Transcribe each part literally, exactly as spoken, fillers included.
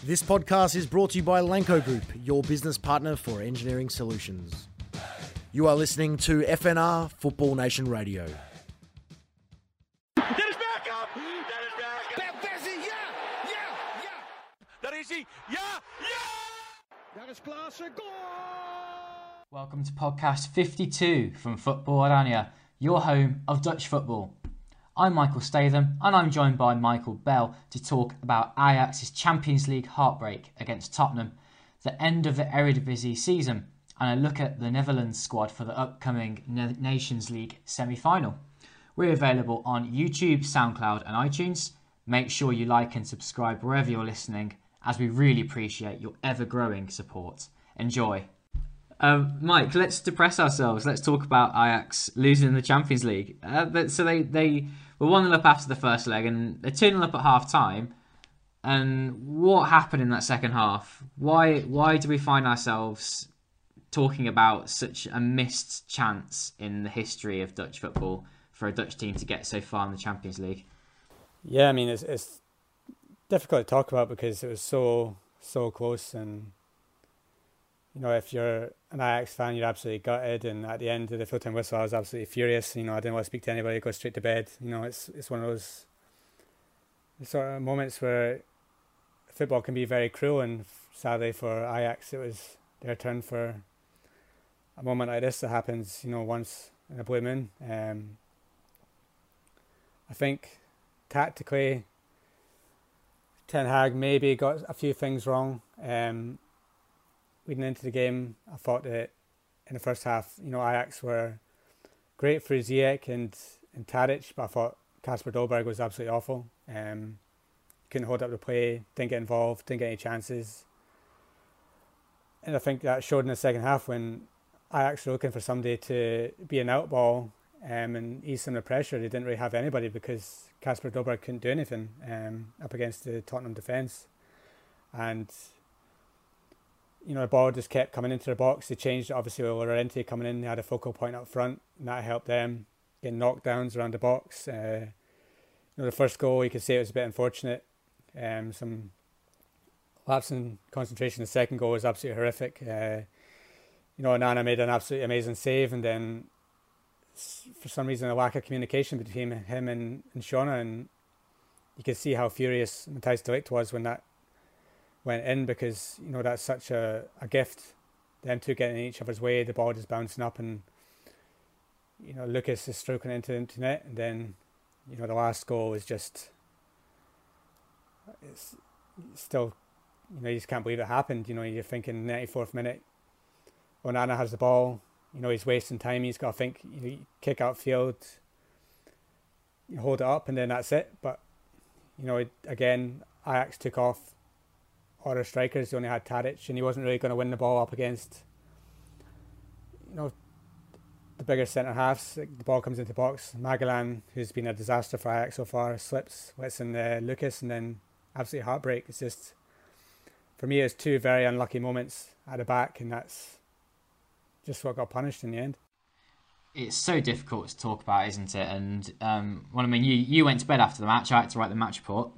This podcast is brought to you by Lanco Group, your business partner for engineering solutions. You are listening to F N R Football Nation Radio. That is back up! That is back up! Bessie, yeah! Yeah! Yeah! Daar is hij! Ja! Ja! Daar is Klaassen, goal! Welcome to podcast fifty-two from Football Oranje, your home of Dutch football. I'm Michael Statham and I'm joined by Michael Bell to talk about Ajax's Champions League heartbreak against Tottenham, the end of the Eredivisie season, and a look at the Netherlands squad for the upcoming Nations League semi-final. We're available on YouTube, SoundCloud and iTunes. Make sure you like and subscribe wherever you're listening, as we really appreciate your ever-growing support. Enjoy. Um, Mike, let's depress ourselves. Let's talk about Ajax losing the Champions League. Uh, but, so they, they were one nil up after the first leg and they're two nil up at half-time. And what happened in that second half? Why why do we find ourselves talking about such a missed chance in the history of Dutch football for a Dutch team to get so far in the Champions League? Yeah, I mean, it's, it's difficult to talk about because it was so, so close. And, you know, if you're an Ajax fan, you're absolutely gutted. And at the end of the full-time whistle, I was absolutely furious. You know, I didn't want to speak to anybody, go straight to bed. You know, it's it's one of those sort of moments where football can be very cruel. And sadly for Ajax, it was their turn for a moment like this that happens, you know, once in a blue moon. Um, I think tactically, Ten Hag maybe got a few things wrong. Um, leading into the game, I thought that in the first half, you know, Ajax were great for Ziyech and, and Tadic, but I thought Kasper Dolberg was absolutely awful. Um, couldn't hold up the play, didn't get involved, didn't get any chances. And I think that showed in the second half when Ajax were looking for somebody to be an out ball um, and ease some of the pressure. They didn't really have anybody because Kasper Dolberg couldn't do anything um, up against the Tottenham defence. And, you know, the ball just kept coming into the box. They changed it, obviously, with Llorente coming in. They had a focal point up front, and that helped them get knockdowns around the box. Uh, you know, the first goal, you could say it was a bit unfortunate. Um, some lapse in concentration. The second goal was absolutely horrific. Uh, you know, Onana made an absolutely amazing save, and then for some reason a lack of communication between him and, and Shauna, and you could see how furious Matthijs de Ligt was when that went in, because, you know, that's such a, a gift, them two getting in each other's way, the ball just bouncing up, and, you know, Lucas is stroking into the net, and then, you know, the last goal is just, it's still, you know, you just can't believe it happened. You know, you're thinking ninety-fourth minute, Onana has the ball, you know, he's wasting time, he's got to think, you know, kick out field, you hold it up, and then that's it. But, you know, again, Ajax took off all their strikers. They only had Tadic, and he wasn't really going to win the ball up against, you know, the bigger centre halves. The ball comes into the box. Magellan, who's been a disaster for Ajax so far, slips, lets in uh, Lucas, and then absolute heartbreak. It's just, for me, it's two very unlucky moments at the back, and that's just what got punished in the end. It's so difficult to talk about, isn't it? And um, well, I mean, you, you went to bed after the match. I had to write the match report.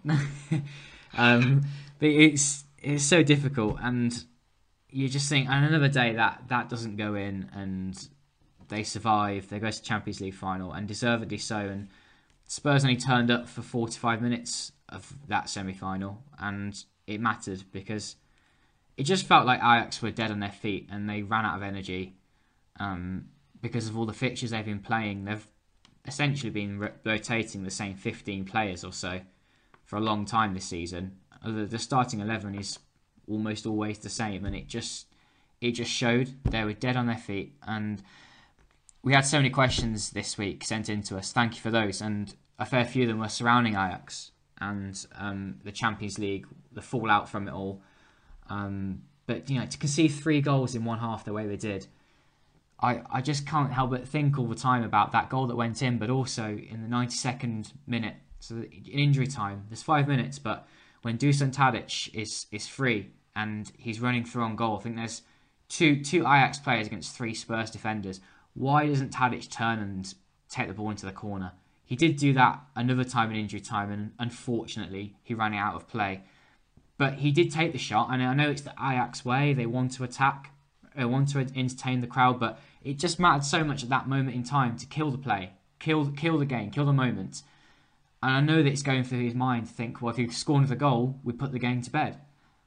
um, but it's it's so difficult, and you just think, and another day that that doesn't go in, and they survive. They go to Champions League final, and deservedly so. And Spurs only turned up for forty-five minutes of that semi-final, and it mattered because it just felt like Ajax were dead on their feet and they ran out of energy. Um, because of all the fixtures they've been playing, they've essentially been re- rotating the same fifteen players or so for a long time this season. The, the starting eleven is almost always the same, and it just it just showed they were dead on their feet. And we had so many questions this week sent in to us. Thank you for those, and a fair few of them were surrounding Ajax and um, the Champions League, the fallout from it all. Um, but you know, to concede three goals in one half the way they did, I, I just can't help but think all the time about that goal that went in, but also in the ninety-second minute, so in injury time, there's five minutes, but when Dusan Tadic is is free and he's running through on goal, I think there's two two Ajax players against three Spurs defenders. Why doesn't Tadic turn and take the ball into the corner? He did do that another time in injury time, and unfortunately he ran it out of play. But he did take the shot, and I know it's the Ajax way. They want to attack, they want to entertain the crowd, but it just mattered so much at that moment in time to kill the play, kill kill the game, kill the moment. And I know that it's going through his mind to think, well, if he scored the goal, we put the game to bed.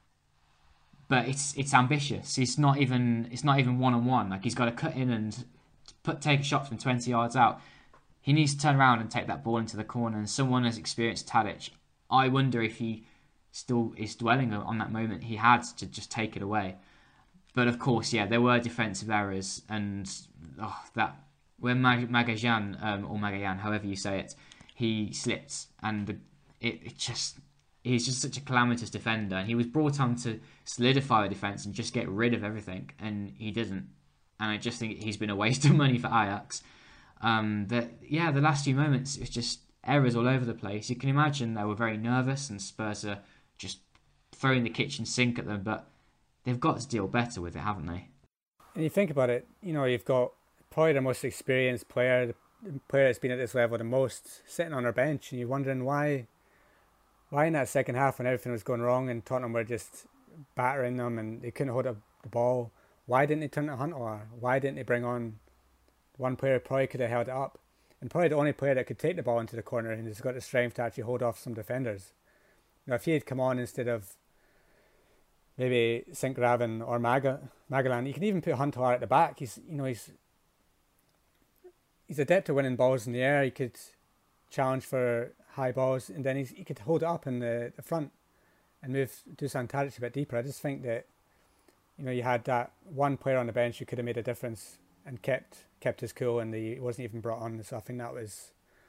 But it's it's ambitious. It's not even it's not even one on one. Like, he's got to cut in and put take a shot from twenty yards out. He needs to turn around and take that ball into the corner. And someone as experienced Tadic, I wonder if he still is dwelling on that moment he had to just take it away. But of course, yeah, there were defensive errors, and oh, that when Mag- Magajan um, or Magayan, however you say it, he slipped, and the, it, it just he's just such a calamitous defender, and he was brought on to solidify the defence and just get rid of everything, and he didn't. And I just think he's been a waste of money for Ajax. Um, that yeah, the last few moments, it's just errors all over the place. You can imagine they were very nervous, and Spurs are just throwing the kitchen sink at them, but they've got to deal better with it, haven't they? And you think about it, you know, you've got probably the most experienced player, the player that's been at this level the most, sitting on our bench, and you're wondering why, why in that second half when everything was going wrong and Tottenham were just battering them and they couldn't hold up the ball, why didn't they turn to Huntelaar? Why didn't they bring on one player who probably could have held it up? And probably the only player that could take the ball into the corner and has got the strength to actually hold off some defenders. You know, if he had come on instead of maybe Sint-Graven or Maga, Magalan, you can even put Huntelaar at the back. He's, you know, he's he's adept at winning balls in the air. He could challenge for high balls, and then he's, he could hold it up in the, the front and move Dusan Tadic a bit deeper. I just think that, you know, you had that one player on the bench who could have made a difference and kept kept his cool, and he wasn't even brought on. So I think that was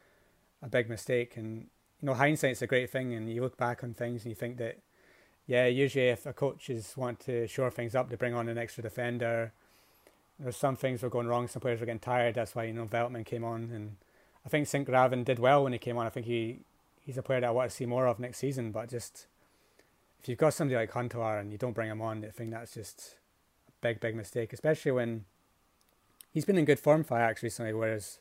a big mistake. And you know, hindsight's a great thing, and you look back on things and you think that, yeah, usually if a coaches want to shore things up, they bring on an extra defender. There's some things were going wrong, some players were getting tired. That's why, you know, Veltman came on, and I think Sint-Graven did well when he came on. I think he he's a player that I want to see more of next season. But just if you've got somebody like Huntelaar and you don't bring him on, I think that's just a big, big mistake. Especially when he's been in good form for Ajax recently, whereas,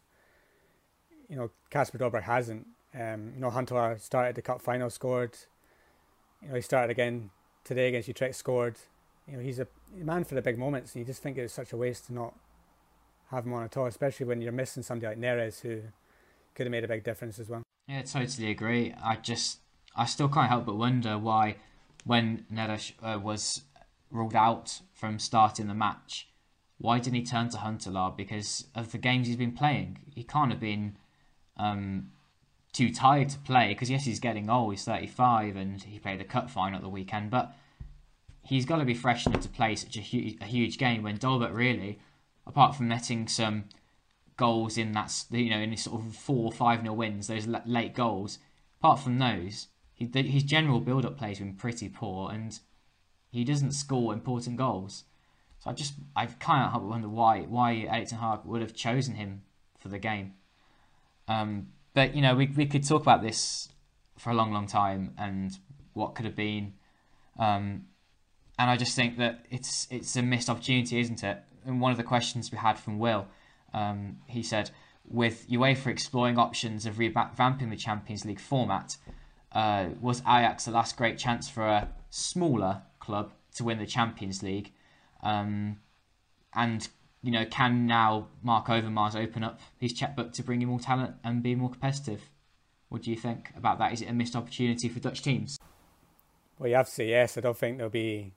you know, Kasper Dolberg hasn't. Um, you know, Huntelaar started the cup final, scored. You know, he started again today against Utrecht, scored. You know, he's a man for the big moments, and you just think it's such a waste to not have him on at all, especially when you're missing somebody like Neres, who could have made a big difference as well. Yeah, I totally agree. I just, I still can't help but wonder why, when Neres uh, was ruled out from starting the match, why didn't he turn to Huntelaar? Because of the games he's been playing, he can't have been um, too tired to play. Because yes, he's getting old. He's thirty-five, and he played the cup final at the weekend. But he's got to be fresh enough to play such a, hu- a huge game. When Dolberg really, apart from netting some goals in that, you know, in his sort of four or five nil wins, those late goals, apart from those, he, his general build-up play has been pretty poor, and he doesn't score important goals. So I just, I kind of wonder why why Erik ten Hag would have chosen him for the game. Um, but, you know, we we could talk about this for a long, long time and what could have been. Um, and I just think that it's it's a missed opportunity, isn't it? And one of the questions we had from Will, um, he said, with UEFA exploring options of revamping the Champions League format, uh, was Ajax the last great chance for a smaller club to win the Champions League? Um, and, you know, can now Mark Overmars open up his checkbook to bring in more talent and be more competitive? What do you think about that? Is it a missed opportunity for Dutch teams? Well, you have to say yes. I don't think there'll be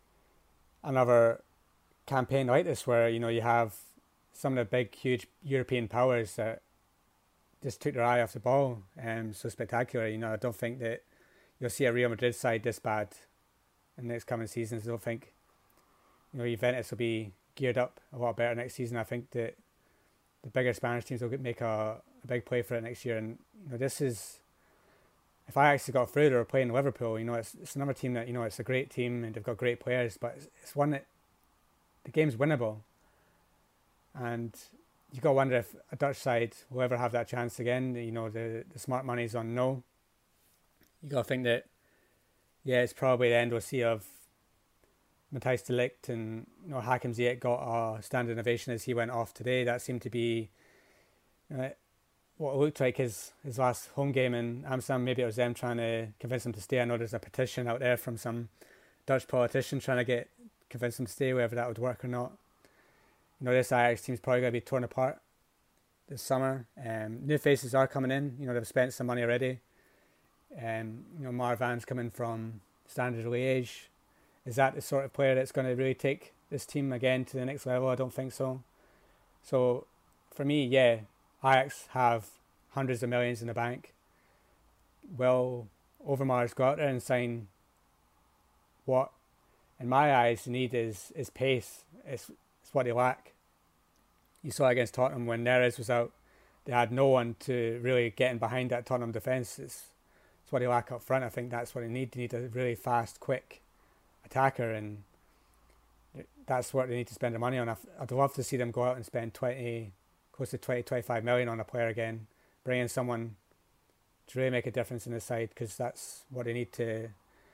another campaign like this where, you know, you have some of the big, huge European powers that just took their eye off the ball. Um, so spectacular. You know, I don't think that you'll see a Real Madrid side this bad in the next coming seasons. I don't think, you know, Juventus will be geared up a lot better next season. I think that the bigger Spanish teams will make a, a big play for it next year. And, you know, this is, if I actually got through, they were playing Liverpool. You know, it's it's another team that, you know, it's a great team and they've got great players, but it's, it's one that the game's winnable. And you got to wonder if a Dutch side will ever have that chance again. You know, the, the smart money's on no. You got to think that, yeah, it's probably the end we'll see of Matthijs de Ligt, and, you know, Hakim Ziyech got a standing ovation as he went off today. That seemed to be, you know, what looked like his, his last home game in Amsterdam. Maybe it was them trying to convince him to stay. I know there's a petition out there from some Dutch politician trying to get convince him to stay, whether that would work or not. You know, this Ajax team's probably going to be torn apart this summer. Um, new faces are coming in. You know, they've spent some money already. Um, you know, Marwan's coming from Standard Liège. Is that the sort of player that's going to really take this team again to the next level? I don't think so. So, for me, yeah, Ajax have hundreds of millions in the bank. Will Overmars go out there and sign what, in my eyes, the need is is pace. It's, it's what they lack. You saw against Tottenham when Neres was out, they had no one to really get in behind that Tottenham defence. It's, it's what they lack up front. I think that's what they need. They need a really fast, quick attacker, and that's what they need to spend their money on. I'd love to see them go out and spend twenty, close to twenty, twenty-five million on a player again, bring in someone to really make a difference in the side, because that's what they need to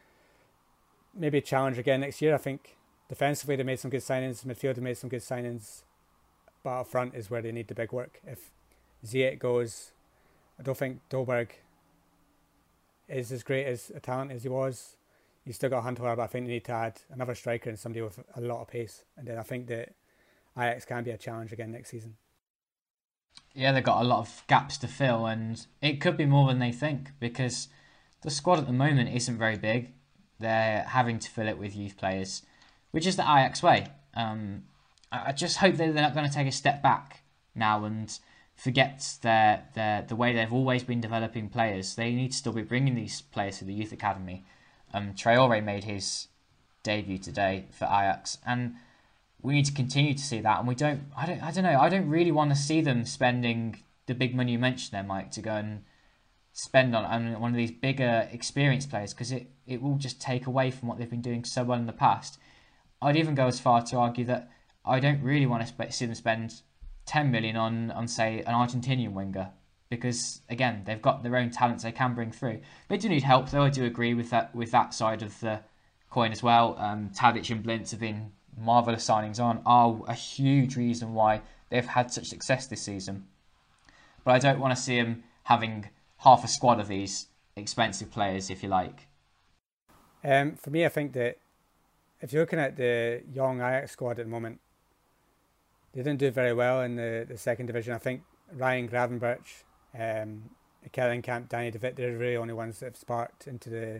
maybe challenge again next year. I think defensively they made some good signings, midfield they made some good signings, but up front is where they need the big work. If Ziyech goes, I don't think Dolberg is as great as a talent as he was. You still got Huntelaar, but I think they need to add another striker and somebody with a lot of pace. And then I think that Ajax can be a challenge again next season. Yeah, they've got a lot of gaps to fill, and it could be more than they think, because the squad at the moment isn't very big. They're having to fill it with youth players, which is the Ajax way. Um, I just hope that they're not going to take a step back now and forget their, their the way they've always been developing players. They need to still be bringing these players to the youth academy. Um, Traore made his debut today for Ajax, and we need to continue to see that. And we don't, I don't, I don't know. I don't really want to see them spending the big money you mentioned there, Mike, to go and spend on, on one of these bigger, experienced players, because it, it will just take away from what they've been doing so well in the past. I'd even go as far to argue that I don't really want to sp- see them spend ten million on, on say, an Argentinian winger, because again, they've got their own talents they can bring through. They do need help, though. I do agree with that with that side of the coin as well. Um, Tadic and Blintz have been marvellous signings on, are a huge reason why they've had such success this season. But I don't want to see them having half a squad of these expensive players, if you like. Um, for me, I think that if you're looking at the young Ajax squad at the moment, they didn't do very well in the, the second division. I think Ryan Gravenberch, um, Kellenkamp, Danny De Witt, they're really the only ones that have sparked into the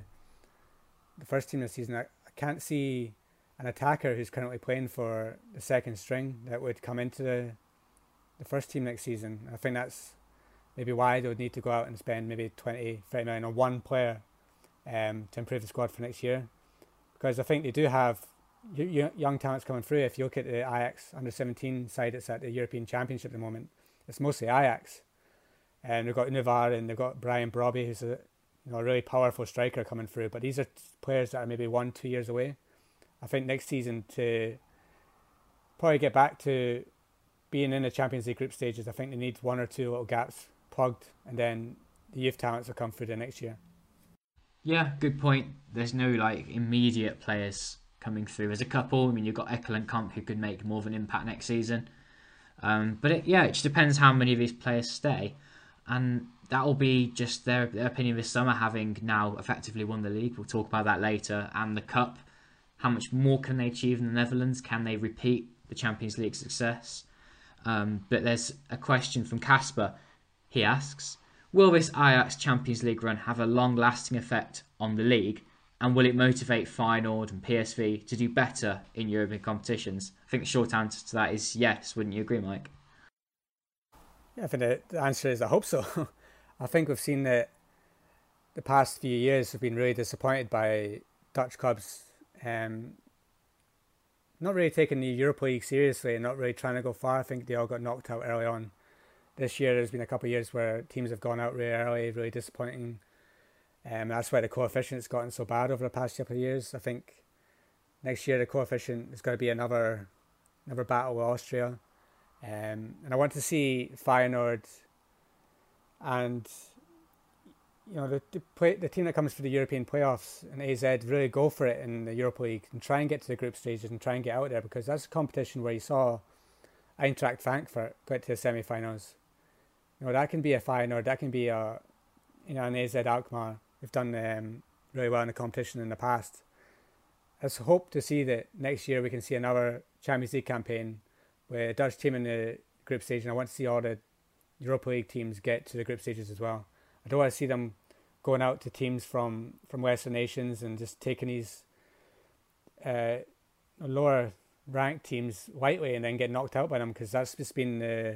the first team this season. I, I can't see an attacker who's currently playing for the second string that would come into the, the first team next season. I think that's maybe why they would need to go out and spend maybe twenty, thirty million on one player um, to improve the squad for next year. Because I think they do have young talents coming through. If you look at the Ajax under seventeen side, it's at the European Championship at the moment. It's mostly Ajax. And they've got Univar and they've got Brian Brobby, who's a you know a really powerful striker coming through. But these are players that are maybe one, two years away. I think next season to probably get back to being in the Champions League group stages, I think they need one or two little gaps plugged, and then the youth talents will come through the next year. Yeah, good point. There's no like immediate players coming through. There's a couple. I mean, you've got Ekkelenkamp, who could make more of an impact next season. Um, but it, yeah, it just depends how many of these players stay. And that will be just their, their opinion this summer, having now effectively won the league. We'll talk about that later. And the Cup. How much more can they achieve in the Netherlands? Can they repeat the Champions League success? Um, but there's a question from Casper. He asks, will this Ajax Champions League run have a long-lasting effect on the league? And will it motivate Feyenoord and P S V to do better in European competitions? I think the short answer to that is yes. Wouldn't you agree, Mike? Yeah, I think the, the answer is I hope so. I think we've seen that the past few years have been really disappointed by Dutch clubs um, not really taking the Europa League seriously and not really trying to go far. I think they all got knocked out early on. This year there's been a couple of years where teams have gone out really early, really disappointing. Um, that's why the coefficient's gotten so bad over the past couple of years. I think next year the coefficient is going to be another another battle with Austria. Um, and I want to see Feyenoord and you know the the, play, the team that comes for the European playoffs and A Z really go for it in the Europa League and try and get to the group stages and try and get out there, because that's a competition where you saw Eintracht Frankfurt get to the semi-finals. you know, that can be a Feyenoord, that can be a, you know, an A Z Alkmaar. We've done um, really well in the competition in the past. I just hope to see that next year we can see another Champions League campaign with a Dutch team in the group stage, and I want to see all the Europa League teams get to the group stages as well. I don't want to see them going out to teams from, from Western nations and just taking these uh, lower ranked teams lightly and then get knocked out by them, because that's just been the,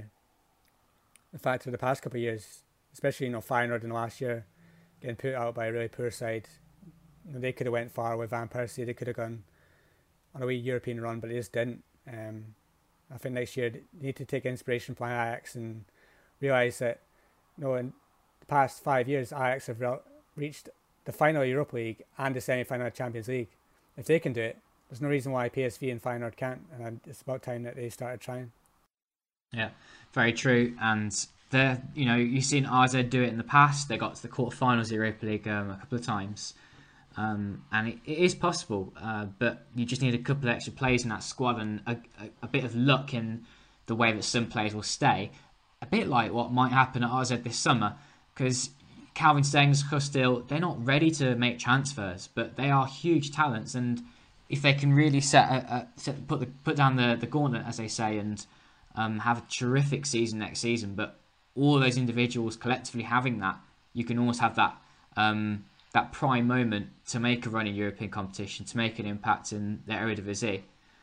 the fact of the past couple of years, especially, you know, Feyenoord in the last year getting put out by a really poor side. You know, they could have went far with Van Persie, they could have gone on a wee European run, but they just didn't. Um, I think next year they need to take inspiration from Ajax and realise that, you know, in the past five years Ajax have re- reached the final of Europa League and the semi-final of Champions League. If they can do it, there's no reason why P S V and Feyenoord can't, and it's about time that they started trying. Yeah, very true. And they're, you know, you've seen R Z do it in the past. They got to the quarterfinals of the Europa League um, a couple of times. Um, and it, it is possible, uh, but you just need a couple of extra players in that squad and a, a, a bit of luck in the way that some players will stay. A bit like what might happen at R Z this summer, because Calvin Stengs, Kostil, they're not ready to make transfers, but they are huge talents, and if they can really set, a, a, set put the put down the, the gauntlet, as they say, and um, have a terrific season next season, but all those individuals collectively having that, you can almost have that um, that prime moment to make a run in European competition, to make an impact in the Eredivisie.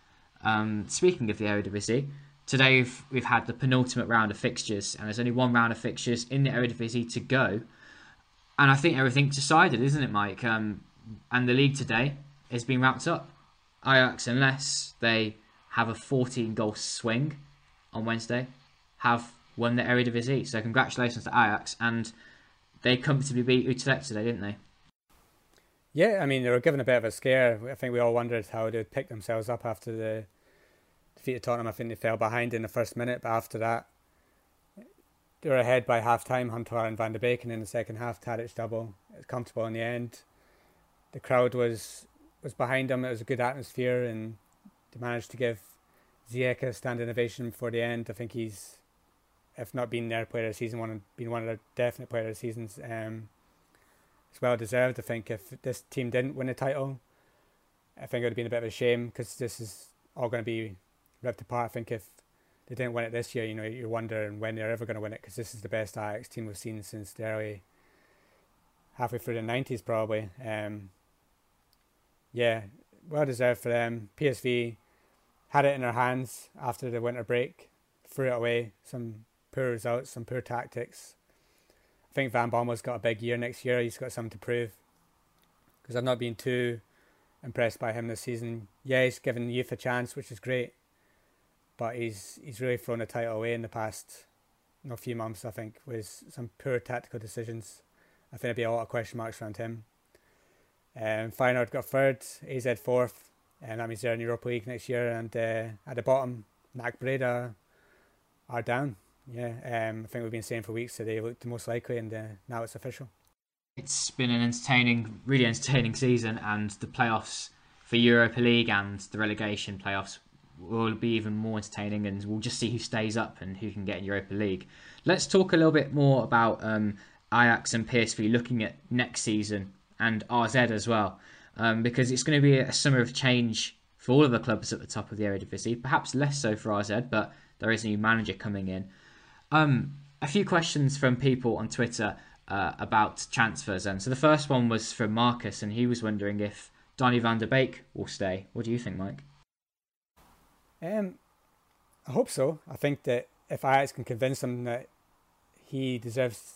Um, speaking of the Eredivisie, today we've, we've had the penultimate round of fixtures, and there's only one round of fixtures in the Eredivisie to go. And I think everything's decided, isn't it, Mike? Um, and the league today has been wrapped up. Ajax, unless they have a fourteen goal swing on Wednesday, have won the Eredivisie. So congratulations to Ajax, and they comfortably beat Utrecht today, didn't they? Yeah, I mean, they were given a bit of a scare. I think we all wondered how they'd pick themselves up after the defeat of Tottenham. I think they fell behind in the first minute, but after that, they were ahead by half-time, Hunter and Van de Beek, and in the second half, Tadic double. It was comfortable in the end. The crowd was was behind them. It was a good atmosphere, and they managed to give Ziyech a standing ovation before the end. I think he's, if not been their player of the season, one been one of their definite player of the seasons. Um, it's well deserved. I think if this team didn't win the title, I think it would have been a bit of a shame, because this is all going to be ripped apart. I think if they didn't win it this year, you know, you're wondering when they're ever going to win it, because this is the best Ajax team we've seen since the early, halfway through the nineties probably. Um, yeah, well deserved for them. P S V had it in their hands after the winter break, threw it away. Some poor results, some poor tactics. I think Van Bommel's got a big year next year. He's got something to prove, because I've not been too impressed by him this season. Yeah, he's given youth a chance, which is great, but he's he's really thrown the title away in the past you know, few months, I think, with some poor tactical decisions. I think there'll be a lot of question marks around him. Um, Feyenoord got third, A Z fourth, and that means they're in Europa League next year. And uh, at the bottom, N A C Breda are down. Yeah, um, I think we've been saying for weeks that they looked the most likely, and uh, now it's official. It's been an entertaining, really entertaining season, and the playoffs for Europa League and the relegation playoffs will be even more entertaining, and we'll just see who stays up and who can get in Europa League. Let's talk a little bit more about um, Ajax and P S V looking at next season, and R Z as well, um, because it's going to be a summer of change for all of the clubs at the top of the Eredivisie, perhaps less so for R Z, but there is a new manager coming in. Um, a few questions from people on Twitter uh, about transfers. And so the first one was from Marcus, and he was wondering if Donny van der Beek will stay. What do you think, Mike? Um, I hope so. I think that if Ajax can convince him that he deserves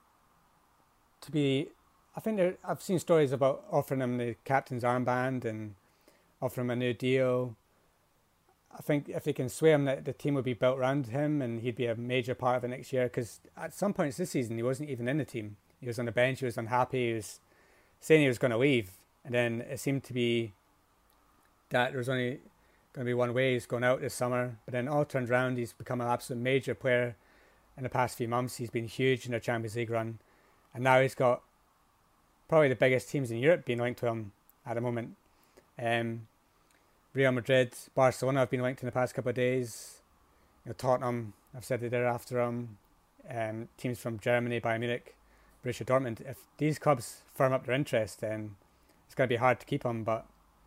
to be, I think there, I've seen stories about offering him the captain's armband and offering him a new deal. I think if they can sway him that the team would be built around him and he'd be a major part of it next year, because at some points this season he wasn't even in the team. He was on the bench, he was unhappy, he was saying he was going to leave, and then it seemed to be that there was only going to be one way, he's going out this summer, but then all turned around, he's become an absolute major player in the past few months. He's been huge in their Champions League run, and now he's got probably the biggest teams in Europe being linked to him at the moment. Um, Real Madrid, Barcelona have been linked in the past couple of days. You know, Tottenham, I've said that they're after him. um, teams from Germany, Bayern Munich, Borussia Dortmund. If these clubs firm up their interest, then it's going to be hard to keep him. But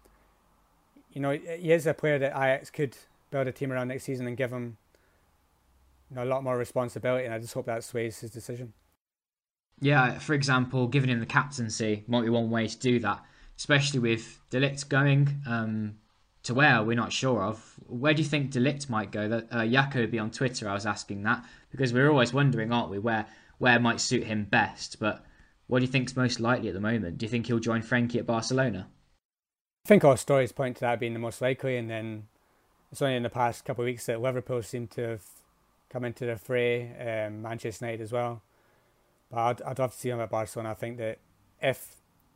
you know, he is a player that Ajax could build a team around next season and give him, you know, a lot more responsibility. And I just hope that sways his decision. Yeah, for example, giving him the captaincy might be one way to do that, especially with De Ligt going um, to where we're not sure of. Where do you think De Ligt might go? That uh, Jacoby on Twitter, I was asking that, because we're always wondering, aren't we, where where might suit him best. But what do you think's most likely at the moment? Do you think he'll join Frenkie at Barcelona? I think all stories point to that being the most likely, and then it's only in the past couple of weeks that Liverpool seem to have come into the fray, um, Manchester United as well. But I'd, I'd love to see him at Barcelona. I think that if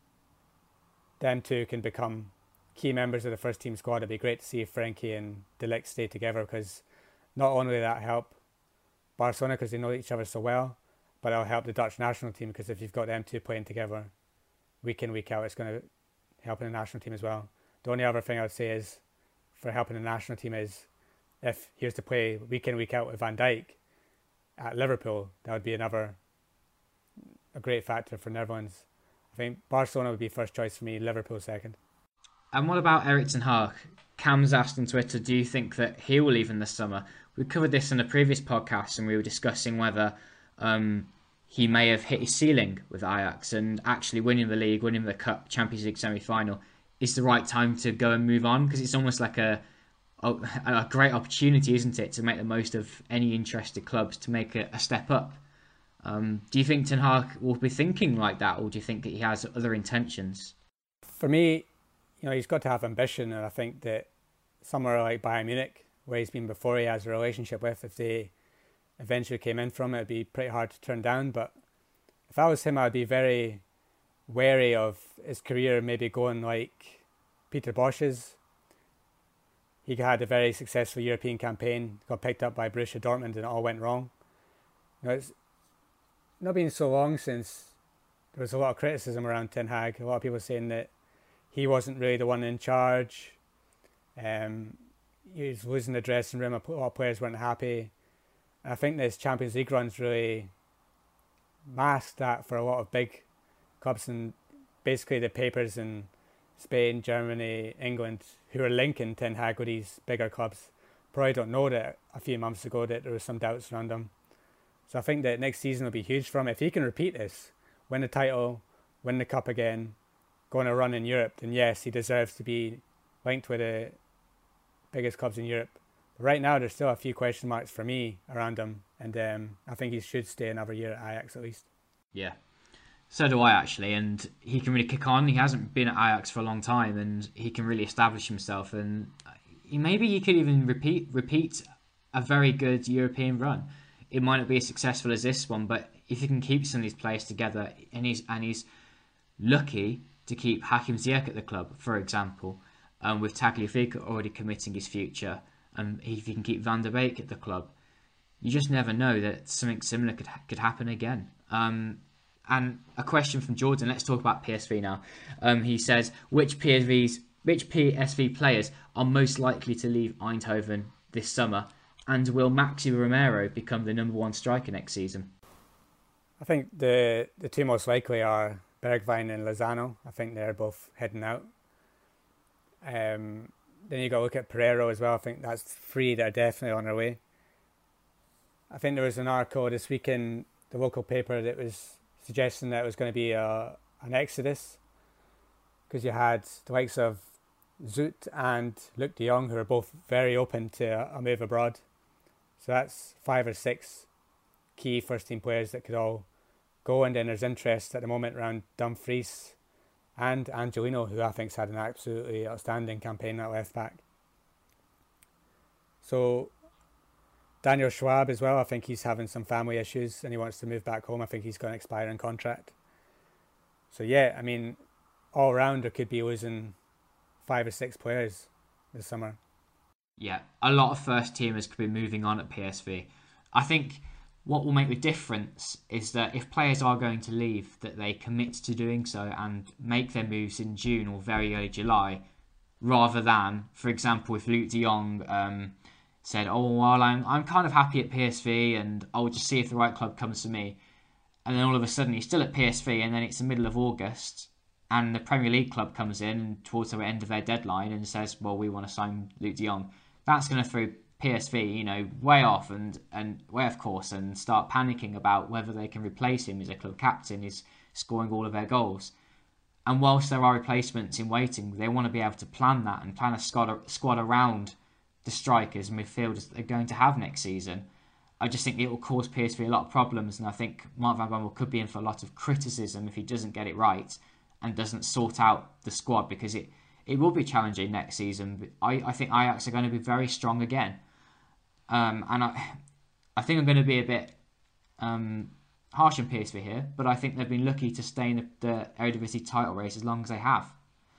them two can become key members of the first team squad, it'd be great to see Frenkie and De Ligt stay together, because not only will that help Barcelona because they know each other so well, but it'll help the Dutch national team, because if you've got them two playing together week in, week out, it's going to help in the national team as well. The only other thing I would say is, for helping the national team, is if he was to play week in, week out with Van Dijk at Liverpool, that would be another a great factor for Netherlands. I think Barcelona would be first choice for me, Liverpool second. And what about Erik ten Hag? Cam's asked on Twitter, do you think that he will leave in the summer? We covered this in a previous podcast, and we were discussing whether um, he may have hit his ceiling with Ajax, and actually winning the league, winning the Cup, Champions League semi-final is the right time to go and move on, because it's almost like a, a a great opportunity, isn't it, to make the most of any interested clubs to make a, a step up. Um, do you think Ten Hag will be thinking like that, or do you think that he has other intentions? For me, you know, he's got to have ambition, and I think that somewhere like Bayern Munich, where he's been before, he has a relationship with, if they eventually came in from it, it'd be pretty hard to turn down. But if I was him, I'd be very wary of his career maybe going like Peter Bosch's. He had a very successful European campaign, got picked up by Borussia Dortmund, and it all went wrong. You know, it's not been so long since there was a lot of criticism around Ten Hag. A lot of people saying that he wasn't really the one in charge. Um, he was losing the dressing room. A lot of players weren't happy. And I think this Champions League run's really masked that for a lot of big clubs, and basically the papers in Spain, Germany, England, who are linking Ten Hag with these bigger clubs, probably don't know that a few months ago that there was some doubts around him. So I think that next season will be huge for him. If he can repeat this, win the title, win the cup again, go on a run in Europe, then yes, he deserves to be linked with the biggest clubs in Europe. But right now, there's still a few question marks for me around him, and um, I think he should stay another year at Ajax at least. Yeah, so do I actually, and he can really kick on. He hasn't been at Ajax for a long time, and he can really establish himself, and he, maybe he could even repeat repeat a very good European run. It might not be as successful as this one, but if he can keep some of these players together, and he's and he's lucky to keep Hakim Ziyech at the club, for example, um, with Tagliafico already committing his future, and if he can keep Van der Beek at the club, you just never know that something similar could could happen again. Um, and a question from Jordan. Let's talk about P S V now. Um, he says, which P S V's which P S V players are most likely to leave Eindhoven this summer? And will Maxi Romero become the number one striker next season? I think the the two most likely are Bergwijn and Lozano. I think they're both heading out. Um, then you got to look at Pereiro as well. I think that's three that are definitely on their way. I think there was an article this week in the local paper that was suggesting that it was going to be a, an exodus, because you had the likes of Zoet and Luc de Jong, who are both very open to a, a move abroad. So that's five or six key first team players that could all go, and then there's interest at the moment around Dumfries and Angelino, who I think's had an absolutely outstanding campaign at left back. So Daniel Schwab as well, I think he's having some family issues and he wants to move back home. I think he's got an expiring contract. So yeah, I mean, all round there could be losing five or six players this summer. Yeah, a lot of first teamers could be moving on at P S V. I think what will make the difference is that if players are going to leave, that they commit to doing so and make their moves in June or very early July, rather than, for example, if Luc de Jong um, said, oh, well, I'm, I'm kind of happy at P S V and I'll just see if the right club comes to me. And then all of a sudden he's still at P S V and then it's the middle of August and the Premier League club comes in and towards the end of their deadline and says, well, we want to sign Luuk de Jong. That's going to throw P S V, you know, way off and, and way off course and start panicking about whether they can replace him as a club captain, is scoring all of their goals. And whilst there are replacements in waiting, they want to be able to plan that and plan a squad, squad around the strikers and midfielders that they're going to have next season. I just think it will cause P S V a lot of problems, and I think Mark Van Bommel could be in for a lot of criticism if he doesn't get it right and doesn't sort out the squad, because it, it will be challenging next season. But I, I think Ajax are going to be very strong again. Um, and I I think I'm going to be a bit um, harsh on P S V here, but I think they've been lucky to stay in the, the Eredivisie title race as long as they have.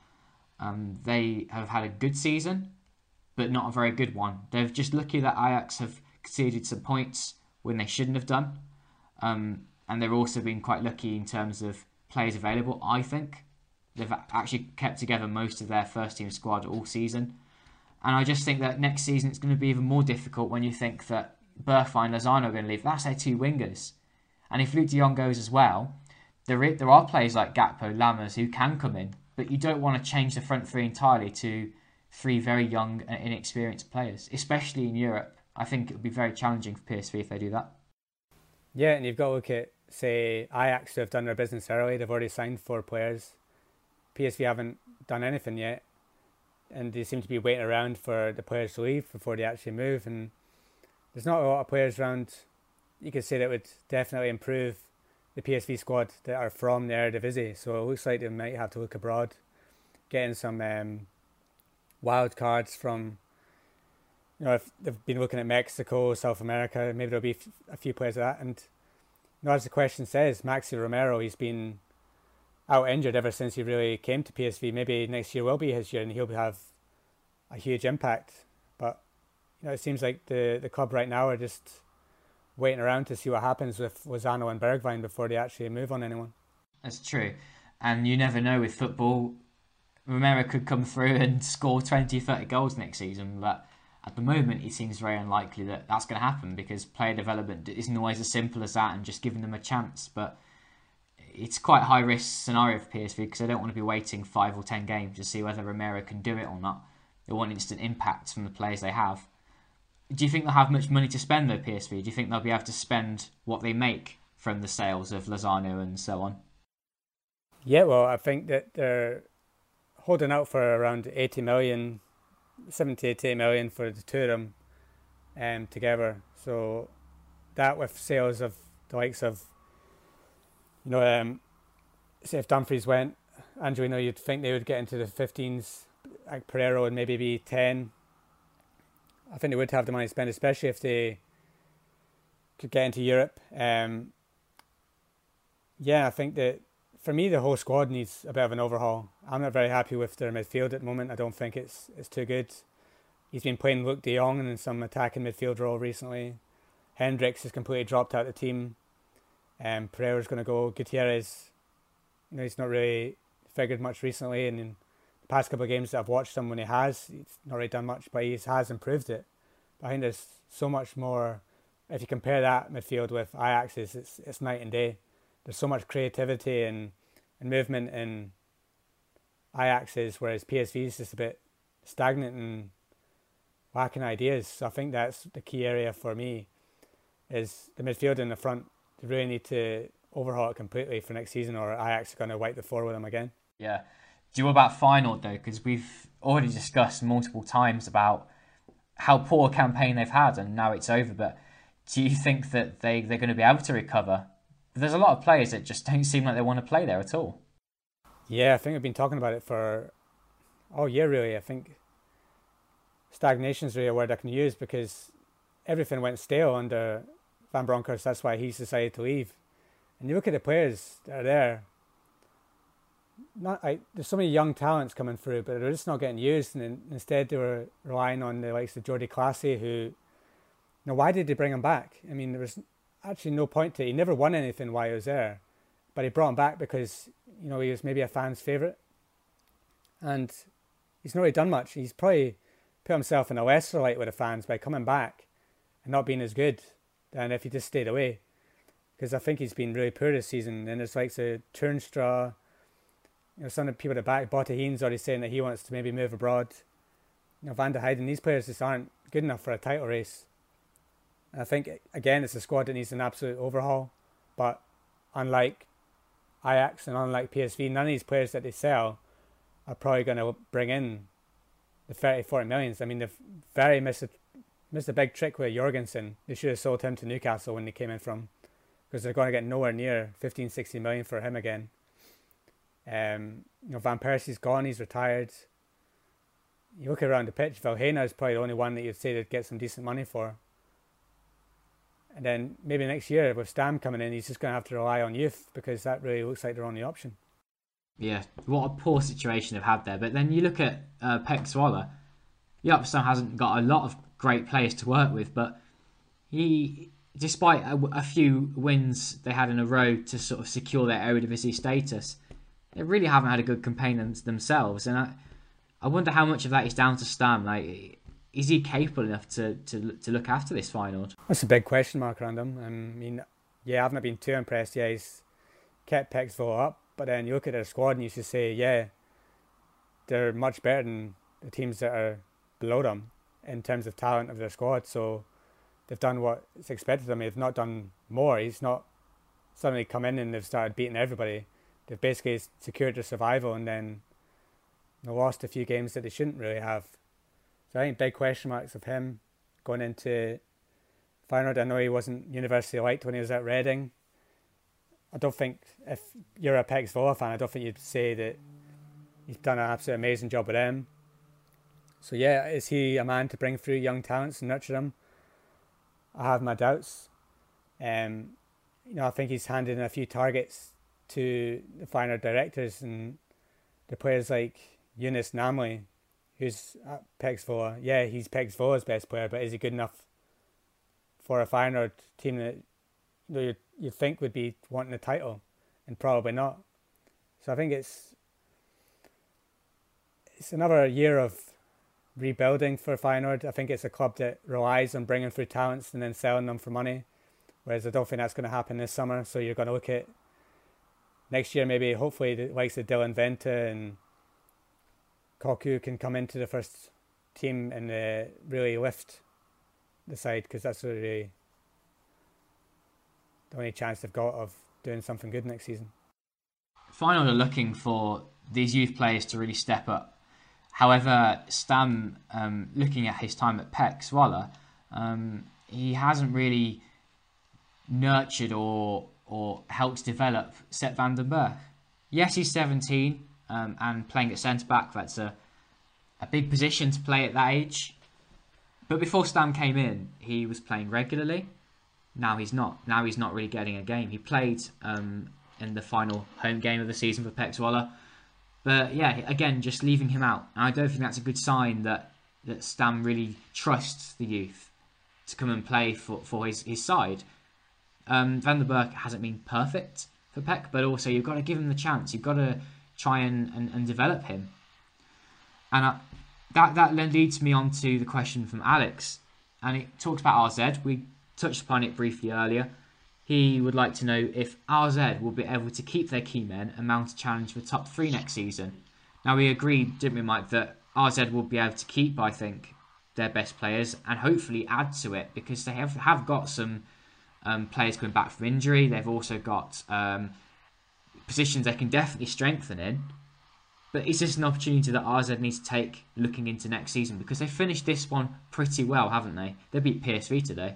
Um, they have had a good season, but not a very good one. They're just lucky that Ajax have conceded some points when they shouldn't have done. Um, and they've also been quite lucky in terms of players available, I think. They've actually kept together most of their first team squad all season. And I just think that next season it's going to be even more difficult when you think that Bergwijn and Lozano are going to leave. That's their two wingers. And if Luuk de Jong goes as well, there is, there are players like Gakpo, Lammers who can come in, but you don't want to change the front three entirely to three very young and inexperienced players, especially in Europe. I think it would be very challenging for P S V if they do that. Yeah, and you've got to look at, say, Ajax, who have done their business early. They've already signed four players. P S V haven't done anything yet, and they seem to be waiting around for the players to leave before they actually move. And there's not a lot of players around, you could say, that would definitely improve the P S V squad that are from the Eredivisie. So it looks like they might have to look abroad, getting some um, wild cards from, you know, if they've been looking at Mexico, South America, maybe there'll be a few players of that. And, you know, as the question says, Maxi Romero, he's been out injured ever since he really came to P S V. Maybe next year will be his year and he'll have a huge impact. But, you know, it seems like the, the club right now are just waiting around to see what happens with Lozano and Bergwijn before they actually move on anyone. That's true. And you never know with football. Romero could come through and score twenty, thirty goals next season, but at the moment it seems very unlikely that that's going to happen, because player development isn't always as simple as that and just giving them a chance. But it's quite a high risk scenario for P S V, because they don't want to be waiting five or ten games to see whether Romero can do it or not. They want instant impact from the players they have. Do you think they'll have much money to spend though, P S V? Do you think they'll be able to spend what they make from the sales of Lozano and so on? Yeah, well, I think that they're holding out for around eighty million, seventy, eighty million for the two of them um, together. So that with sales of the likes of, you know, um, say if Dumfries went, Angelino, you'd think they would get into the fifteens. Like Pereiro would maybe be ten. I think they would have the money to spend, especially if they could get into Europe. Um, yeah, I think that for me, the whole squad needs a bit of an overhaul. I'm not very happy with their midfield at the moment. I don't think it's it's too good. He's been playing Luuk de Jong in some attacking midfield role recently. Hendricks has completely dropped out of the team. Um, Pereira's going to go. Gutierrez, you know, he's not really figured much recently, and in the past couple of games that I've watched him when he has, he's not really done much, but he has improved it. But I think there's so much more. If you compare that midfield with Ajax's, it's it's night and day. There's so much creativity and, and movement in Ajax's, whereas P S V is just a bit stagnant and lacking ideas. So I think that's the key area for me, is the midfield in the front. They really need to overhaul it completely for next season, or Ajax are going to wipe the floor with them again. Yeah. Do you know about Feyenoord though? Because we've already discussed multiple times about how poor a campaign they've had, and now it's over. But do you think that they, they're going to be able to recover? There's a lot of players that just don't seem like they want to play there at all. Yeah, I think we've been talking about it for all year, really. I think stagnation's really a word I can use, because everything went stale under Van Bronckhorst. That's why he's decided to leave. And you look at the players that are there. Not, I, there's so many young talents coming through, but they're just not getting used. And in, instead, they were relying on the likes of Jordi Clasie, who, you know, why did they bring him back? I mean, there was actually no point to it. He never won anything while he was there, but he brought him back because, you know, he was maybe a fan's favourite, and he's not really done much. He's probably put himself in a lesser light with the fans by coming back and not being as good than if he just stayed away. Because I think he's been really poor this season. And it's like the Turnstraw, you know, some of the people at the back, Botaheen's already saying that he wants to maybe move abroad. You know, Van der Heijden, these players just aren't good enough for a title race. And I think, again, it's a squad that needs an absolute overhaul. But unlike Ajax and unlike P S V, none of these players that they sell are probably going to bring in the thirty, forty millions. I mean, they've very missed a, missed a big trick with Jorgensen. They should have sold him to Newcastle when they came in from, because they're going to get nowhere near fifteen, sixteen million for him again. Um, you know, Van Persie's gone, he's retired. You look around the pitch, Vilhena is probably the only one that you'd say they'd get some decent money for. And then maybe next year with Stam coming in, he's just going to have to rely on youth, because that really looks like their only option. Yeah, what a poor situation they've had there. But then you look at uh, Pek Zwolle. Yep, Stam hasn't got a lot of great players to work with, but he, despite a, a few wins they had in a row to sort of secure their Eredivisie status, they really haven't had a good campaign themselves. And I, I wonder how much of that is down to Stam. Like, is he capable enough to, to to look after this Feyenoord? That's a big question mark around him. I mean, yeah, I've not been too impressed. Yeah, he's kept Pek Zwolle up, but then you look at their squad and you should say, yeah, they're much better than the teams that are below them in terms of talent of their squad. So they've done what's expected of them. They've not done more. He's not suddenly come in and they've started beating everybody. They've basically secured their survival and then they lost a few games that they shouldn't really have. So I think big question marks of him going into Feyenoord. I know he wasn't universally liked when he was at Reading. I don't think, if you're a Pek Zwolle fan, I don't think you'd say that he's done an absolutely amazing job with them. So yeah, is he a man to bring through young talents and nurture them? I have my doubts. Um, you know, I think he's handed in a few targets to the Feyenoord directors and the players like Yunus Namli, who's at Pek Zwolle. Yeah, he's Pek Zwolle's best player, but is he good enough for a Feyenoord team that, you know, you'd, you'd think would be wanting the title? And probably not. So I think it's it's another year of rebuilding for Feyenoord. I think it's a club that relies on bringing through talents and then selling them for money, whereas I don't think that's going to happen this summer. So you're going to look at next year, maybe hopefully the likes of Dylan Vente and Koku can come into the first team and uh, really lift the side, because that's really the only chance they've got of doing something good next season. Feyenoord are looking for these youth players to really step up. However, Stam, um, looking at his time at Pek Zwolle, um, he hasn't really nurtured or or helped develop Sepp van den Berg. Yes, he's seventeen um, and playing at centre-back. That's a, a big position to play at that age. But before Stam came in, he was playing regularly. Now he's not. Now he's not really getting a game. He played um, in the final home game of the season for Pek Zwolle. But yeah, again, just leaving him out. And I don't think that's a good sign that, that Stam really trusts the youth to come and play for, for his, his side. Um, Van den Berg hasn't been perfect for Pek, but also you've got to give him the chance. You've got to try and, and, and develop him. And I, that, that then leads me on to the question from Alex. And it talks about R Z. We touched upon it briefly earlier. He would like to know if R Z will be able to keep their key men and mount a challenge for top three next season. Now, we agreed, didn't we, Mike, that R Z will be able to keep, I think, their best players and hopefully add to it, because they have, have got some um, players coming back from injury. They've also got um, positions they can definitely strengthen in. But is this an opportunity that R Z needs to take looking into next season? Because they finished this one pretty well, haven't they? They beat P S V today.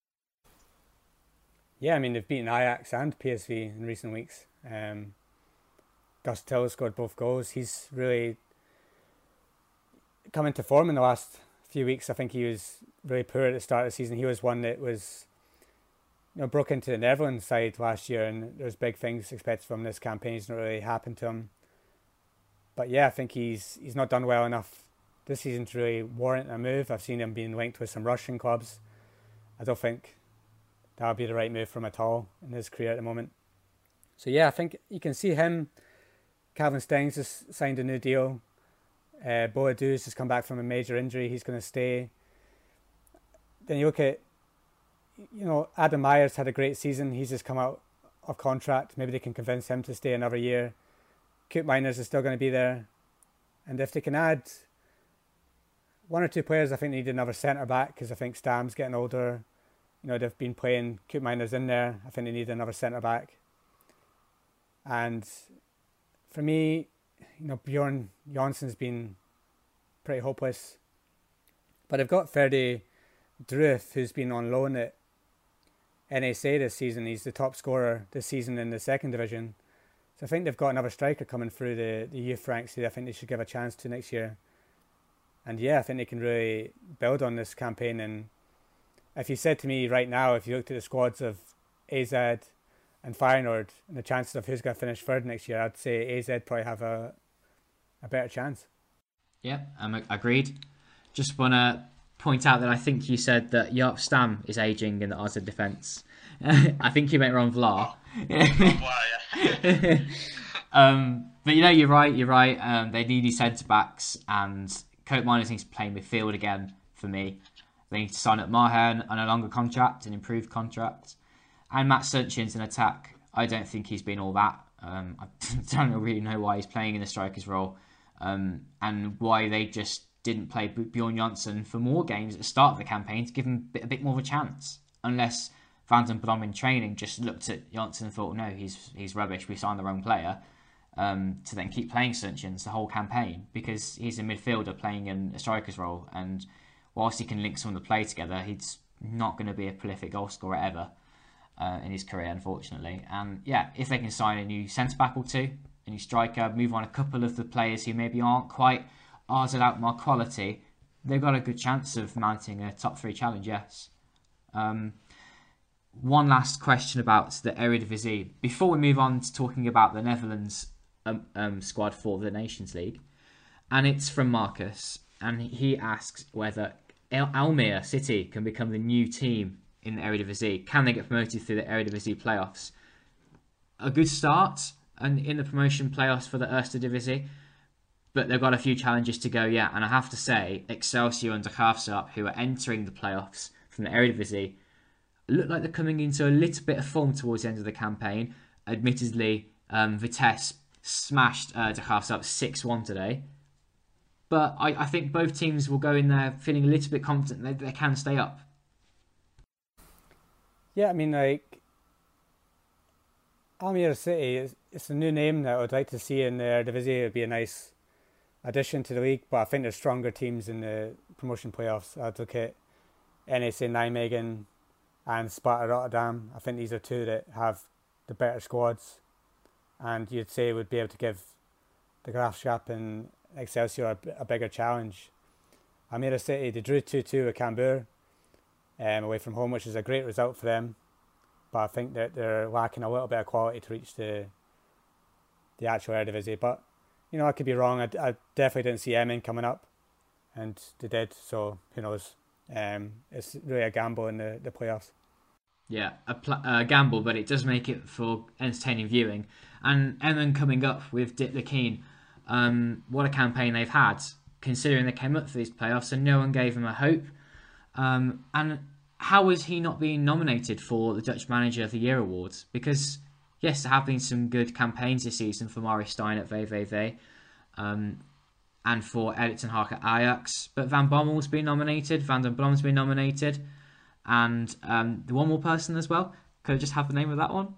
Yeah, I mean, they've beaten Ajax and P S V in recent weeks. Um, Gus Till scored both goals. He's really come into form in the last few weeks. I think he was really poor at the start of the season. He was one that was, you know, broke into the Netherlands side last year, and there's big things expected from this campaign. It's not really happened to him. But yeah, I think he's he's not done well enough this season to really warrant a move. I've seen him being linked with some Russian clubs. I don't think that would be the right move for him at all in his career at the moment. So yeah, I think you can see him. Calvin Stengs has signed a new deal. Uh, Boadou's just come back from a major injury. He's going to stay. Then you look at, you know, Adam Myers had a great season. He's just come out of contract. Maybe they can convince him to stay another year. Coop Miners is still going to be there. And if they can add one or two players, I think they need another centre back, because I think Stam's getting older. You know, they've been playing Coop Miners in there. I think they need another centre back. And for me, you know, Bjorn Jonsson's been pretty hopeless. But they've got Ferdy Druth, who's been on loan at N S A this season. He's the top scorer this season in the second division. So I think they've got another striker coming through the, the youth ranks who I think they should give a chance to next year. And yeah, I think they can really build on this campaign. And if you said to me right now, if you looked at the squads of A Z and Feyenoord and the chances of who's going to finish third next year, I'd say A Z probably have a a better chance. Yeah, I'm agreed. Just want to point out that I think you said that Jaap Stam is ageing in the A Z defence. I think you meant Ron Vlaar. um, but you know, you're right, you're right. Um, they need these centre-backs, and Cope Miners needs to play midfield again for me. They need to sign up Mahen on a longer contract, an improved contract. And Matt Sunchin's in attack. I don't think he's been all that. Um, I don't really know why he's playing in the striker's role, um, and why they just didn't play Bjorn Jonsson for more games at the start of the campaign to give him a bit, a bit more of a chance. Unless Van den Brom in training just looked at Jonsson and thought, no, he's he's rubbish, we signed the wrong player, um, to then keep playing Sunchin's the whole campaign, because he's a midfielder playing in a striker's role, and whilst he can link some of the play together, he's not going to be a prolific goal scorer ever uh, in his career, unfortunately. And yeah, if they can sign a new centre-back or two, a new striker, move on a couple of the players who maybe aren't quite Arsenal Alkmaar quality, they've got a good chance of mounting a top three challenge, yes. Um, one last question about the Eredivisie before we move on to talking about the Netherlands um, um, squad for the Nations League, and it's from Marcus, and he asks whether Al- Almere City can become the new team in the Eredivisie. Can they get promoted through the Eredivisie playoffs? A good start and in the promotion playoffs for the Eerste Divisie, but they've got a few challenges to go yet. And I have to say, Excelsior and De Graafschap, who are entering the playoffs from the Eredivisie, look like they're coming into a little bit of form towards the end of the campaign. Admittedly, um, Vitesse smashed uh, De Graafschap six one today. But I, I think both teams will go in there feeling a little bit confident that they can stay up. Yeah, I mean, like, Almere City, is, it's a new name that I would like to see in the Eredivisie. It would be a nice addition to the league, but I think there's stronger teams in the promotion playoffs. I'd look at N S A Nijmegen and Sparta Rotterdam. I think these are two that have the better squads, and you'd say would be able to give the Graafschap and Excelsior a, a bigger challenge. Almere City, they drew two two with Cambuur um, away from home, which is a great result for them, but I think that they're lacking a little bit of quality to reach the the actual Eredivisie. But you know, I could be wrong. I, I definitely didn't see Emmen coming up, and they did, so who knows. Um, it's really a gamble in the, the playoffs. Yeah, a, pl- a gamble, but it does make it for entertaining viewing. And Emmen coming up with Dick Lukien, um, what a campaign they've had, considering they came up for these playoffs and no one gave him a hope. Um, and how is he not being nominated for the Dutch Manager of the Year awards? Because yes, there have been some good campaigns this season for Maurice Stijn at V V V, um, and for Erik ten Hag at Ajax. But Van Bommel's been nominated, Van den Brom's been nominated, and um, the one more person as well. Could I just have the name of that one?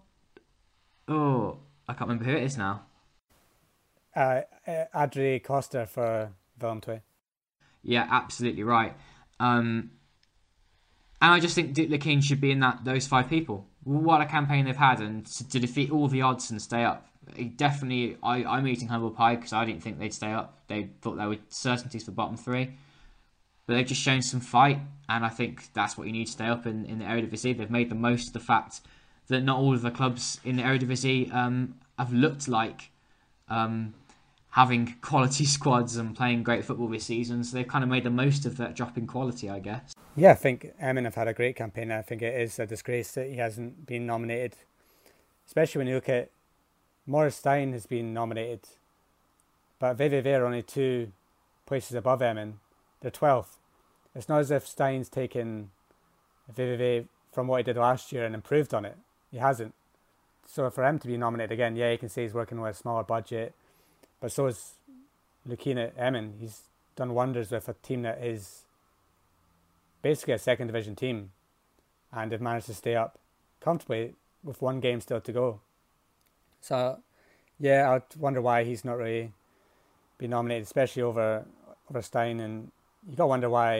Oh, I can't remember who it is now. Uh, Adrie Koster for Willem two. Yeah, absolutely right. Um, and I just think Dick Lukien should be in that those five people. What a campaign they've had, and to, to defeat all the odds and stay up. It definitely, I, I'm eating humble pie because I didn't think they'd stay up. They thought they were certainties for bottom three. But they've just shown some fight, and I think that's what you need to stay up in, in the Eredivisie. They've made the most of the fact that not all of the clubs in the Eredivisie um, have looked like um, having quality squads and playing great football this season. So they've kind of made the most of that drop in quality, I guess. Yeah, I think Emmen have had a great campaign. I think it is a disgrace that he hasn't been nominated, especially when you look at Maurice Stijn has been nominated, but V V V are only two places above Emin. They're twelfth. It's not as if Stein's taken V V V from what he did last year and improved on it. He hasn't. So for him to be nominated again, yeah, you can say he's working with a smaller budget, but so is looking at Emin. He's done wonders with a team that is basically a second division team, and they've managed to stay up comfortably with one game still to go. So yeah, I wonder why he's not really been nominated, especially over over Stein, and you got to wonder why,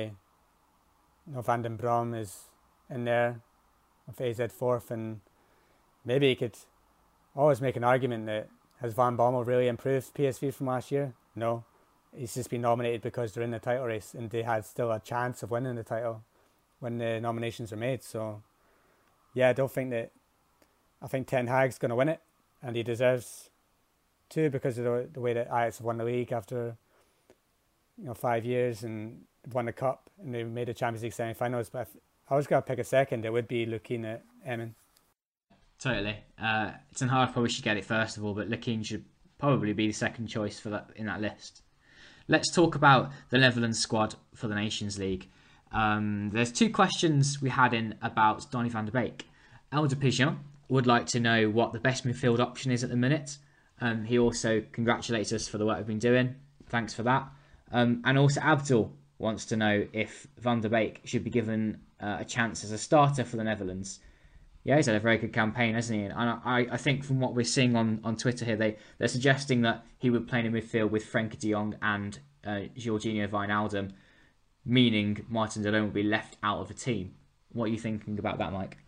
you know, Van den Brom is in there with A Z fourth, and maybe you could always make an argument that has Van Bommel really improved P S V from last year? No. He's just been nominated because they're in the title race and they had still a chance of winning the title when the nominations are made. So, yeah, I don't think that... I think Ten Hag's going to win it, and he deserves to because of the, the way that Ajax have won the league after, you know, five years and won the cup and they made the Champions League semi-finals. But if I was going to pick a second, it would be looking at Emin. Totally. Uh, Ten Hag probably should get it first of all, but Lukin should probably be the second choice for that in that list. Let's talk about the Netherlands squad for the Nations League. Um, there's two questions we had in about Donny van de Beek. Elder Pigeon would like to know what the best midfield option is at the minute. Um, he also congratulates us for the work we've been doing. Thanks for that. Um, and also Abdul wants to know if Van de Beek should be given uh, a chance as a starter for the Netherlands. Yeah, he's had a very good campaign, hasn't he? And I, I think from what we're seeing on, on Twitter here, they, they're suggesting that he would play in midfield with Frenkie de Jong and uh, Jorginho Wijnaldum, meaning Martin de Roon will be left out of the team. What are you thinking about that, Mike?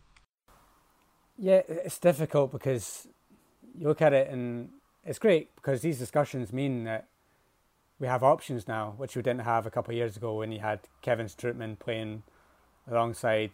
Yeah, it's difficult because you look at it and it's great because these discussions mean that we have options now, which we didn't have a couple of years ago when you had Kevin Strootman playing alongside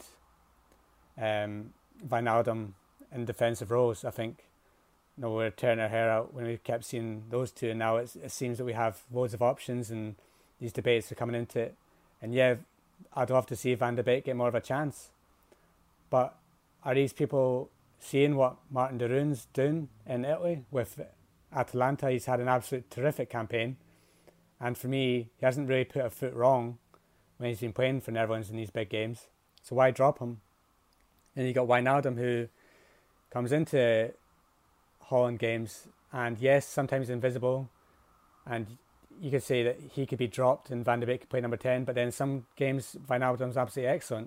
um, Wijnaldum in defensive roles. I think, you know, we were tearing our hair out when we kept seeing those two, and now it's, it seems that we have loads of options and these debates are coming into it. And yeah, I'd love to see Van de Beek get more of a chance. But are these people seeing what Martin de Roon's doing in Italy with Atalanta? He's had an absolute terrific campaign. And for me, he hasn't really put a foot wrong when he's been playing for Netherlands in these big games. So why drop him? And you got Wijnaldum, who comes into Holland games and yes, sometimes invisible, and you could say that he could be dropped and Van de Beek could play number ten, but then some games Wijnaldum's absolutely excellent.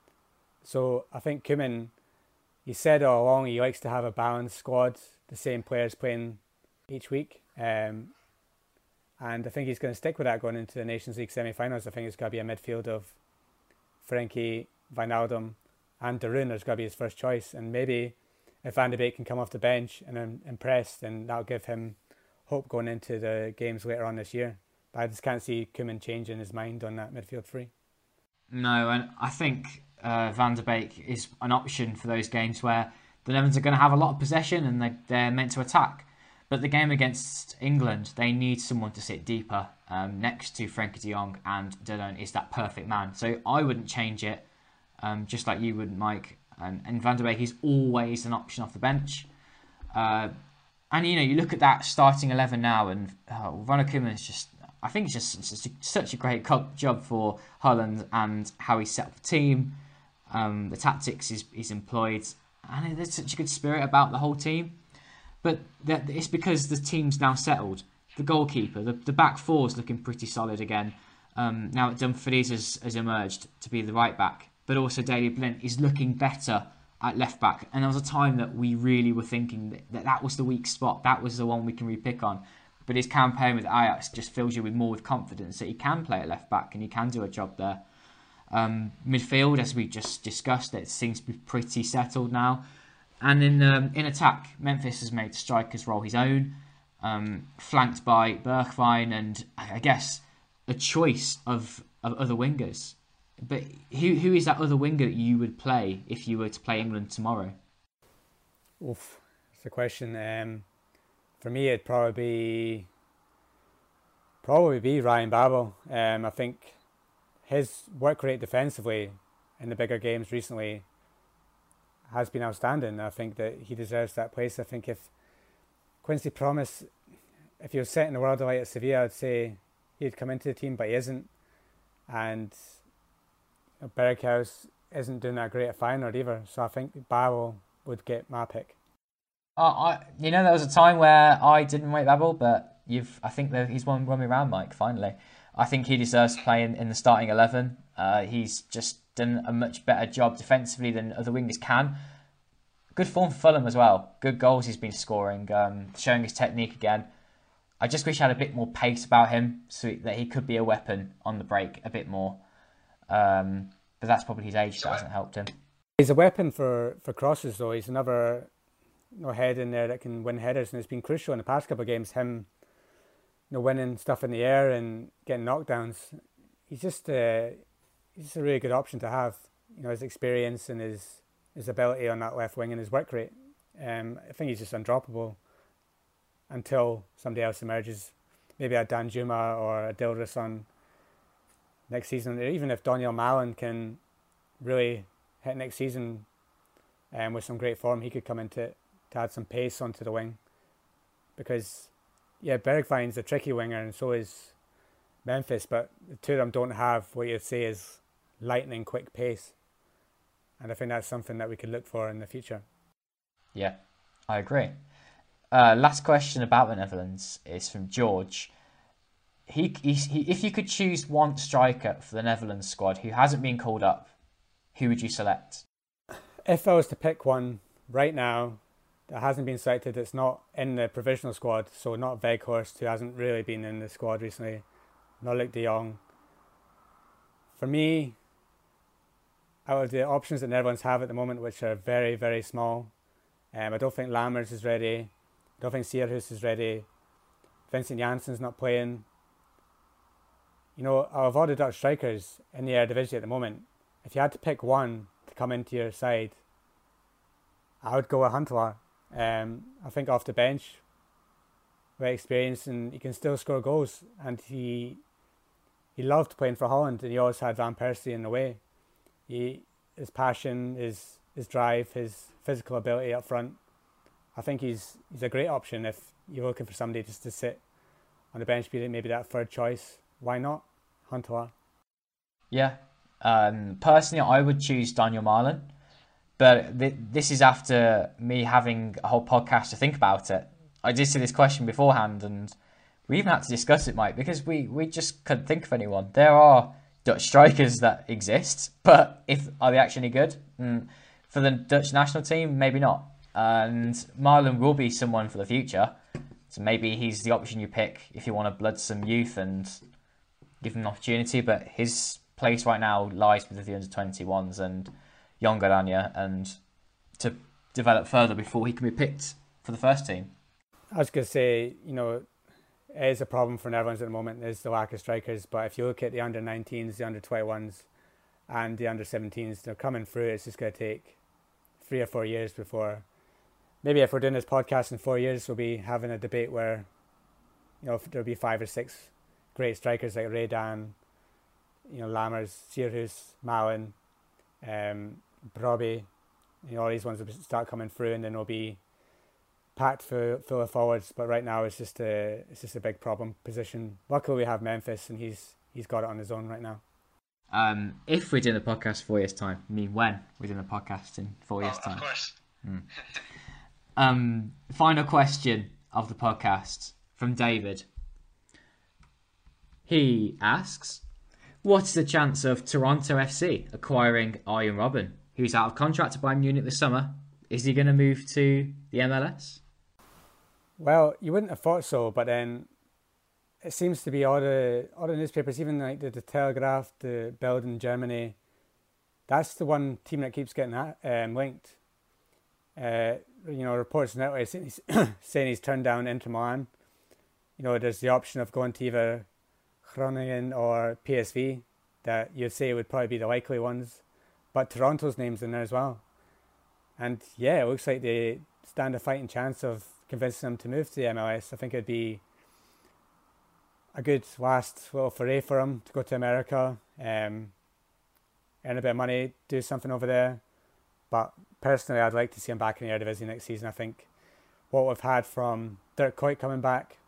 So I think Koeman, he said all along he likes to have a balanced squad, the same players playing each week, um, and I think he's going to stick with that going into the Nations League semi-finals. I think it's going to be a midfield of Frenkie, Wijnaldum and de Roon is going to be his first choice, and maybe if Van de Beek can come off the bench and um, impress, then that'll give him hope going into the games later on this year. But I just can't see Koeman changing his mind on that midfield three. No, and I think uh, Van de Beek is an option for those games where the Netherlands are going to have a lot of possession and they, they're meant to attack. But the game against England, they need someone to sit deeper um, next to Frenkie de Jong, and de Roon is that perfect man. So I wouldn't change it. Um, just like you wouldn't, Mike. And, and Van de Beek is always an option off the bench. Uh, and, you know, you look at that starting eleven now, and oh, Ronald Koeman is just, I think it's just, it's just a, such a great job for Holland and how he set up the team, um, the tactics he's, he's employed, and there's such a good spirit about the whole team. But that, it's because the team's now settled. The goalkeeper, the, the back four is looking pretty solid again. Um, now Dumfries has, has emerged to be the right back. But also Daley Blind is looking better at left back. And there was a time that we really were thinking that, that that was the weak spot. That was the one we can re-pick on. But his campaign with Ajax just fills you with more with confidence that he can play at left back and he can do a job there. Um, midfield, as we just discussed, it seems to be pretty settled now. And in um, in attack, Memphis has made the striker's role his own, um, flanked by Bergwijn and I guess a choice of, of other wingers. But who who is that other winger that you would play if you were to play England tomorrow? Oof, that's the question. Um, for me, it'd probably be probably be Ryan Babel. Um, I think his work rate defensively in the bigger games recently has been outstanding. I think that he deserves that place. I think if Quincy Promes, if he was setting the world alight at Sevilla, I'd say he'd come into the team, but he isn't. And you know, Berghuis isn't doing that great at Feyenoord either. So I think Babel would get my pick. Uh, I, you know, there was a time where I didn't rate Babel, but you've. I think that he's won, won me round, Mike. Finally, I think he deserves to play in, in the starting eleven. Uh, he's just done a much better job defensively than other wingers can. Good form for Fulham as well. Good goals he's been scoring, um, showing his technique again. I just wish he had a bit more pace about him so that he could be a weapon on the break a bit more. Um, but that's probably his age that hasn't helped him. He's a weapon for, for crosses though. He's another you know, head in there that can win headers, and it's been crucial in the past couple of games, him you know, winning stuff in the air and getting knockdowns. He's just, uh, he's just a really good option to have. You know, his experience and his, his ability on that left wing and his work rate. Um, I think he's just undroppable until somebody else emerges. Maybe a Danjuma or a Dilrosun next season. Even if Daniel Malen can really hit next season um, with some great form, he could come into it to add some pace onto the wing. Because, yeah, Bergwijn's a tricky winger and so is Memphis, but the two of them don't have what you'd say is lightning quick pace. And I think that's something that we could look for in the future. Yeah, I agree. Uh, last question about the Netherlands is from George. He, he, he, if you could choose one striker for the Netherlands squad who hasn't been called up, who would you select? If I was to pick one right now that hasn't been selected, it's not in the provisional squad, so not Weghorst, who hasn't really been in the squad recently, not Luc de Jong. For me, out of the options that Netherlands have at the moment, which are very, very small, um, I don't think Lammers is ready. I don't think Sierhuis is ready. Vincent Janssen's not playing. You know, out of all the Dutch strikers in the Eredivisie at the moment, if you had to pick one to come into your side, I would go with Huntelaar. Um, I think off the bench, very experienced, and he can still score goals. And he he loved playing for Holland, and he always had Van Persie in the way. He, his passion, his his drive, his physical ability up front. I think he's he's a great option if you're looking for somebody just to sit on the bench, be maybe that third choice. Why not Huntelaar? Yeah, um, personally, I would choose Daniel Malen, but th- this is after me having a whole podcast to think about it. I did see this question beforehand, and we even had to discuss it, Mike, because we, we just couldn't think of anyone. There are Dutch strikers that exist, but if are they actually good? Mm, for the Dutch national team, maybe not. And Marlon will be someone for the future. So maybe he's the option you pick if you want to blood some youth and give him an opportunity. But his place right now lies with the under twenty-ones and Jon Garanja, and to develop further before he can be picked for the first team. I was going to say, you know, it is a problem for Netherlands at the moment, is the lack of strikers. But if you look at the under nineteens, the under twenty-ones and the under seventeens, they're coming through. It's just going to take three or four years before... Maybe if we're doing this podcast in four years, we'll be having a debate where, you know, there'll be five or six great strikers like Redan, you know, Lammers, Sierhuis, Malen, um, Brobbey, you know, all these ones will start coming through, and then we'll be packed full, full of forwards. But right now, it's just a it's just a big problem position. Luckily, we have Memphis, and he's he's got it on his own right now. Um, if we're doing a podcast four years time, I mean when we're doing a podcast in four years oh, time. Of course. Hmm. Um, final question of the podcast from David. He asks, what's the chance of Toronto F C acquiring Arjen Robben, who's out of contract to Bayern Munich this summer? Is he going to move to the M L S? Well, you wouldn't have thought so, but then it seems to be all the all the newspapers, even like the, the Telegraph, the Bild in Germany, that's the one team that keeps getting that, um, linked. Uh, you know, reports now are saying he's, saying he's turned down Inter Milan. You know, there's the option of going to either Groningen or P S V that you'd say would probably be the likely ones, but Toronto's name's in there as well. And yeah, it looks like they stand a fighting chance of convincing him to move to the M L S. I think it'd be a good last little foray for him to go to America, um, earn a bit of money, do something over there. But personally, I'd like to see him back in the Eredivisie next season. I think what we've had from Dirk Kuyt coming back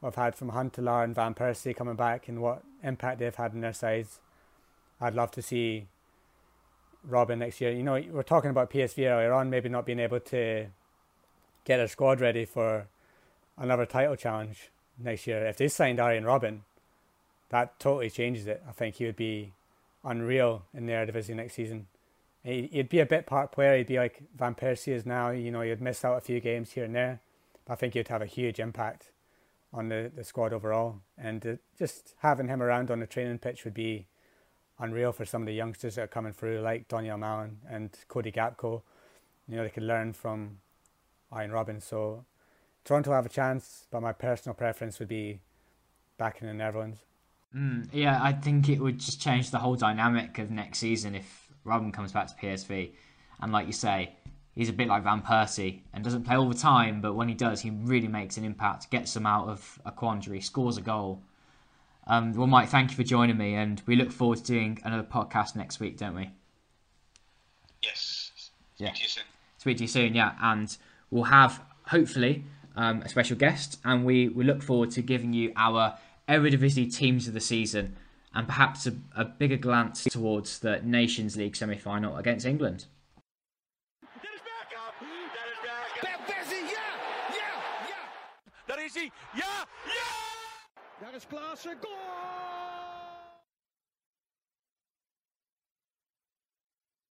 we've had from Huntelaar and Van Persie coming back and what impact they've had in their sides. I'd love to see Robin next year. You know, we're talking about P S V earlier on, maybe not being able to get their squad ready for another title challenge next year. If they signed Arjen Robben, that totally changes it. I think he would be unreal in the Eredivisie next season. He'd be a bit part player. He'd be like Van Persie is now. You know, he'd miss out a few games here and there. But I think he'd have a huge impact on the, the squad overall. And uh, just having him around on the training pitch would be unreal for some of the youngsters that are coming through, like Donyell Malen and Cody Gakpo. You know, they could learn from Arjen Robben. So Toronto have a chance, but my personal preference would be back in the Netherlands. Mm, yeah, I think it would just change the whole dynamic of next season if Robben comes back to P S V. And like you say, he's a bit like Van Persie and doesn't play all the time, but when he does, he really makes an impact, gets them out of a quandary, scores a goal. Um, well, Mike, thank you for joining me, and we look forward to doing another podcast next week, don't we? Yes. Speak Yeah. to you soon. Speak to you soon, yeah. And we'll have, hopefully, um, a special guest, and we, we look forward to giving you our Eredivisie teams of the season and perhaps a, a bigger glance towards the Nations League semi-final against England. Dennis Bergkamp. Dennis Bergkamp. Van Persie, ja, ja, ja. Daar is hij. Ja, ja! Daar is Klaassen, goal!